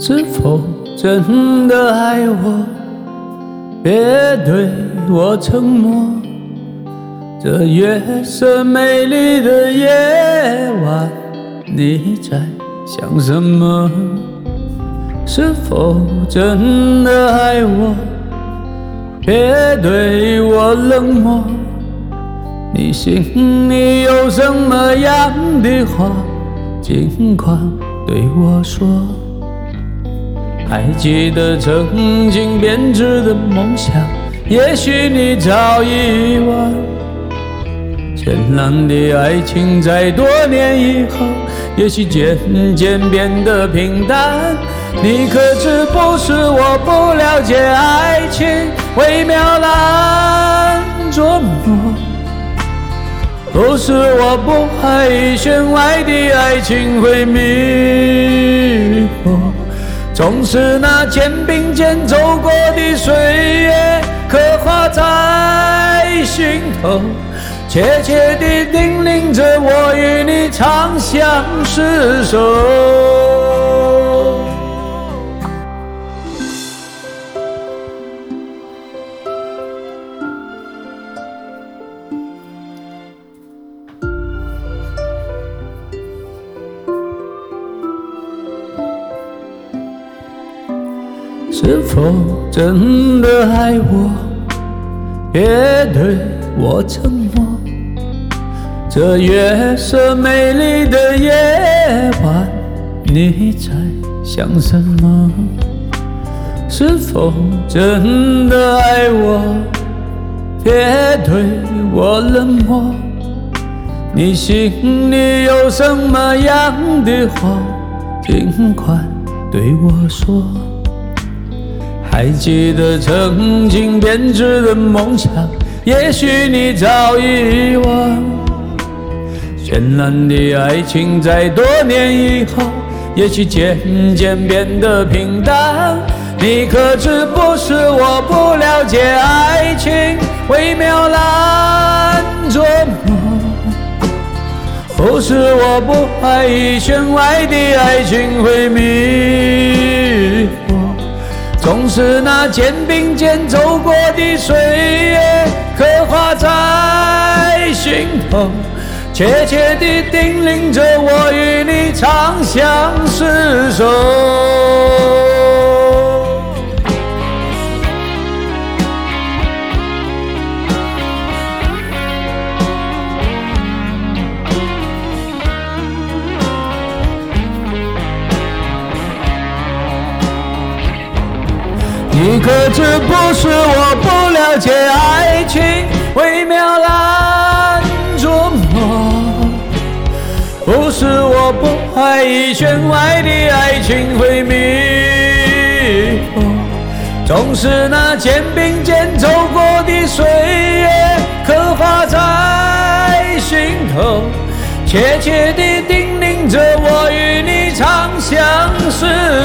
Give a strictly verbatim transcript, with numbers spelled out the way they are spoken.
是否真的爱我？别对我承诺。这月色美丽的夜晚，你在想什么？是否真的爱我？别对我冷漠。你心里有什么样的话，尽管对我说。还记得曾经编织的梦想，也许你早已遗忘。绚烂的爱情在多年以后，也许渐渐变得平淡。你可知不是我不了解爱情微妙难捉摸，不是我不爱以弦外的爱情会迷惑，总是那肩并肩走过的岁月刻画在心头，切切地叮咛着我与你长相厮守。是否真的爱我？别对我承诺。这月色美丽的夜晚，你在想什么？是否真的爱我？别对我冷漠。你心里有什么样的话，尽管对我说。还记得曾经编织的梦想，也许你早已遗忘。绚烂的爱情在多年以后，也许渐渐变得平淡。你可知不是我不了解爱情微妙难捉摸，不是我不爱以弦外的爱情会迷惑，总是那肩并肩走过的岁月刻画在心头，切切地叮咛着我与你长相厮守。你可知不是我不了解爱情微妙难捉摸，不是我不爱以弦外的爱情会迷惑，总是那肩并肩走过的岁月刻画在心头，切切地叮咛着我与你长相厮